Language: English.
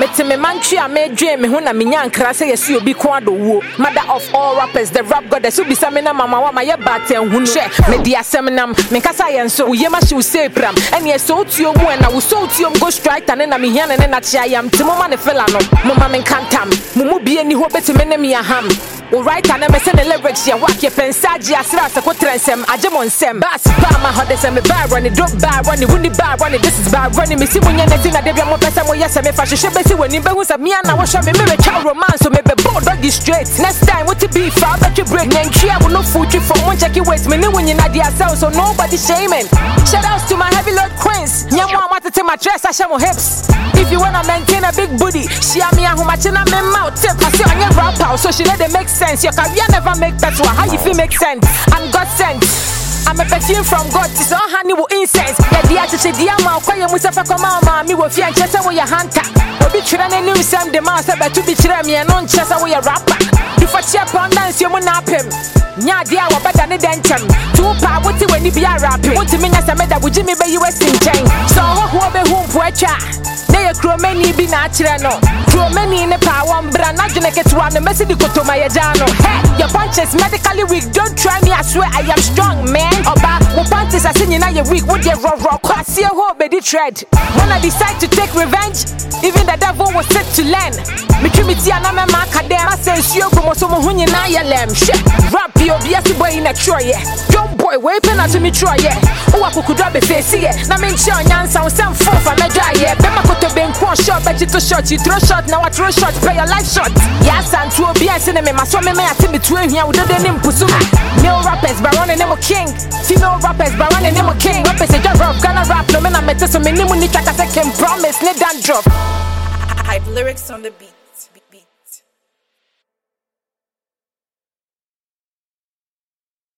Mete me mantri a me dwe me ho na me nyankra se yesi obi ko adowo. Mother of all rappers, the rap goddess who be samina mama wa my batten hunu. She me di asemnam me kasa yenso wo yema shi wo say pram. And yes so tuo mu na wo so tuo go strike and na me hia ne na chia yam timo ma ne fela no. Mama me kantam. Mumu bie ni ho betime na me aham. O right and me say the lyrics ya wak ye pensaji asra se ko trensem ajemon sem. Bass ba ma ho de sem me ba run it drop ba run it wuni ba run it this is ba run it me si munya na tin na de bia mo pesa mo yesa me fa hwehwe besi wani behu sa me na wo hwe me me twa romance so me be bold doggy straight. Next time what to be for bet you break nantria will no food from one check it wait me no win na dia sell so nobody shaming. Shout outs to my heavy load queens. Nyamo amata te my dress I show my hips. If you wanna maintain a big booty, share me a how much in a me mouth tip. I see on your rap out so she let it make sense. Your career never make better. How you feel make sense? I'm God sent. I'm a perfume from God. It's all honey with incense. Yeah, the attitude, the amount. Call you Mustafa Komama. Me with fear and chest away your hunter. Obi children and new Sam the master, but to be children me and non chest away your rapper. If I cheer upon dance, you will nap him. Nya dia wa better than dentam. Two pa what when you be a rapping. What to me as a meda would you be US in chain. So who be whom poetra. They are crew many be natural no. Crew many in the power brand not gonna get one the message go to my jano. Hey, your punches medically weak. Don't try me, I swear I am strong, man. Oba, what punches are singing now you're weak. What you rock? I see a whole baby tread. When I decide to take revenge, even the devil was set to learn. Me trimity and I'm a macadam. I say you go so muhunya na ya lem. Shit, rap your BS boy in a troy. Young boy, wait pen to me try yeah. Oh, I could drop a face here. Now make sure yan sound some four for me dry yeah. Bema koto ben one shot, bet you too short. You throw shot, now I throw shot. Play your life shot. Yes, and to be a cinema. My swami may I see between here with the name Pusuma. Male rappers, but running name king. Female rappers, but running name king. Rappers, a job of Ghana rap. No man, I met some minimum track. I can promise, need that drop. Hype lyrics on the beat.